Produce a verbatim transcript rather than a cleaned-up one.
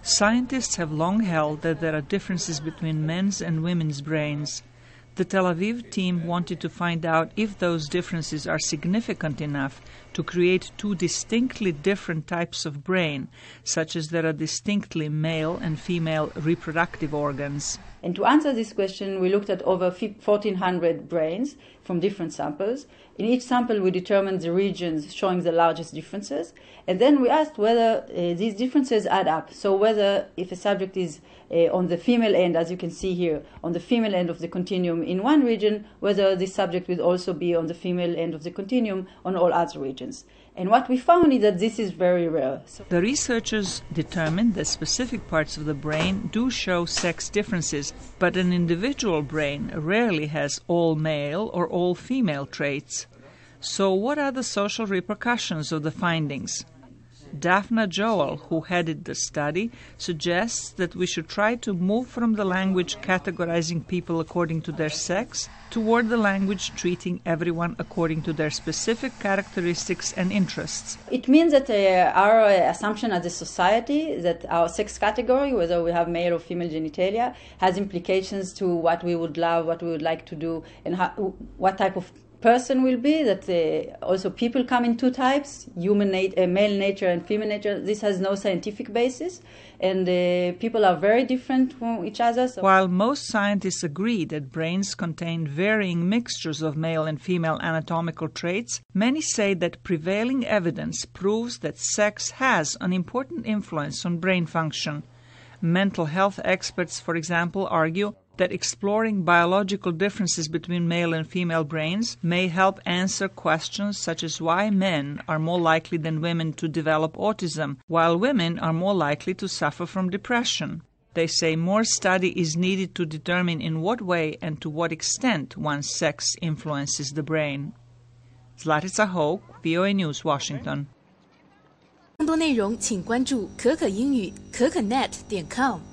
Scientists have long held that there are differences between men's and women's brains. The Tel Aviv team wanted to find out if those differences are significant enough to create two distinctly different types of brain, such as there are distinctly male and female reproductive organs. And to answer this question, we looked at over fourteen hundred brains from different samples. In each sample, we determined the regions showing the largest differences. And then we asked whether uh, these differences add up. So whether if a subject is uh, on the female end, as you can see here, on the female end of the continuum in one region, whether this subject will also be on the female end of the continuum on all other regions. And what we found is that this is very rare. So the researchers determined that specific parts of the brain do show sex differences, but an individual brain rarely has all male or all female traits. So what are the social repercussions of the findings? Daphna Joel, who headed the study, suggests that we should try to move from the language categorizing people according to their sex toward the language treating everyone according to their specific characteristics and interests. It means that uh, our uh, assumption as a society that our sex category, whether we have male or female genitalia, has implications to what we would love, what we would like to do, and how, what type of person will be, that uh, also people come in two types, human nat- uh, male nature and female nature. This has no scientific basis, and uh, people are very different from each other. So. While most scientists agree that brains contain varying mixtures of male and female anatomical traits, many say that prevailing evidence proves that sex has an important influence on brain function. Mental health experts, for example, argue that exploring biological differences between male and female brains may help answer questions such as why men are more likely than women to develop autism, while women are more likely to suffer from depression. They say more study is needed to determine in what way and to what extent one's sex influences the brain. Zlatica Hoke, V O A News, Washington. 更多内容请关注可可英语可可 net 点 com。